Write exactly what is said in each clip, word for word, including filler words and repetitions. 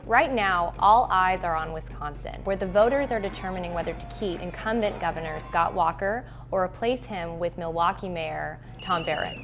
Right now, all eyes are on Wisconsin, where the voters are determining whether to keep incumbent Governor Scott Walker or replace him with Milwaukee Mayor Tom Barrett.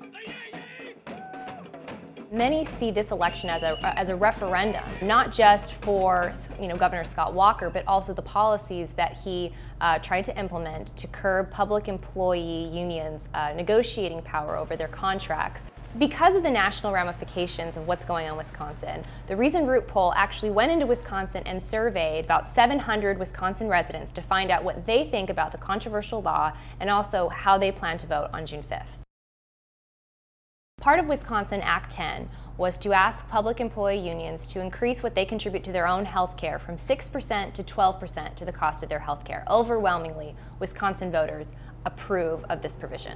Many see this election as a, as a referendum, not just for you know, Governor Scott Walker, but also the policies that he uh, tried to implement to curb public employee unions' uh, negotiating power over their contracts. Because of the national ramifications of what's going on in Wisconsin, the Reason Root poll actually went into Wisconsin and surveyed about seven hundred Wisconsin residents to find out what they think about the controversial law and also how they plan to vote on June fifth. Part of Wisconsin Act ten was to ask public employee unions to increase what they contribute to their own health care from six percent to twelve percent to the cost of their health care. Overwhelmingly, Wisconsin voters approve of this provision.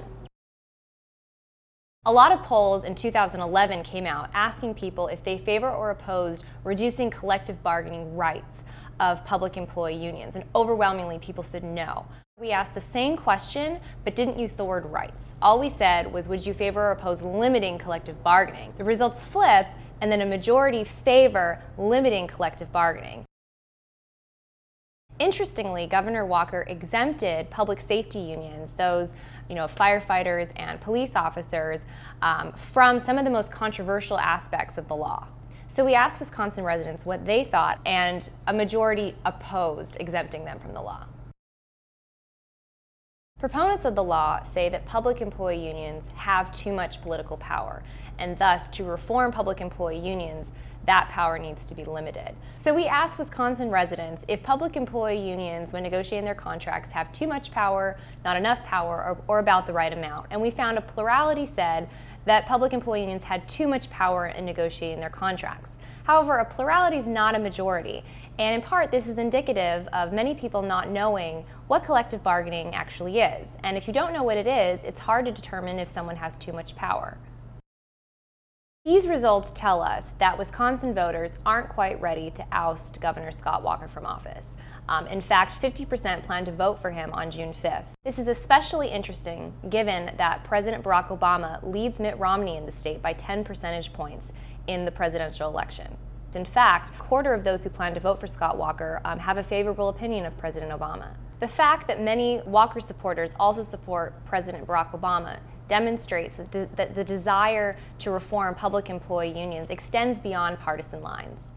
A lot of polls in two thousand eleven came out asking people if they favor or oppose reducing collective bargaining rights of public employee unions, and overwhelmingly people said no. We asked the same question but didn't use the word rights. All we said was, would you favor or oppose limiting collective bargaining? The results flip, and then a majority favor limiting collective bargaining. Interestingly, Governor Walker exempted public safety unions, those you know, firefighters and police officers, um, from some of the most controversial aspects of the law. So we asked Wisconsin residents what they thought, and a majority opposed exempting them from the law. Proponents of the law say that public employee unions have too much political power, and thus to reform public employee unions, that power needs to be limited. So we asked Wisconsin residents if public employee unions, when negotiating their contracts, have too much power, not enough power, or, or about the right amount. And we found a plurality said that public employee unions had too much power in negotiating their contracts. However, a plurality is not a majority, and in part this is indicative of many people not knowing what collective bargaining actually is. And if you don't know what it is, it's hard to determine if someone has too much power. These results tell us that Wisconsin voters aren't quite ready to oust Governor Scott Walker from office. Um, in fact, fifty percent plan to vote for him on June fifth. This is especially interesting given that President Barack Obama leads Mitt Romney in the state by ten percentage points in the presidential election. In fact, a quarter of those who plan to vote for Scott Walker um, have a favorable opinion of President Obama. The fact that many Walker supporters also support President Barack Obama demonstrates that, de- that the desire to reform public employee unions extends beyond partisan lines.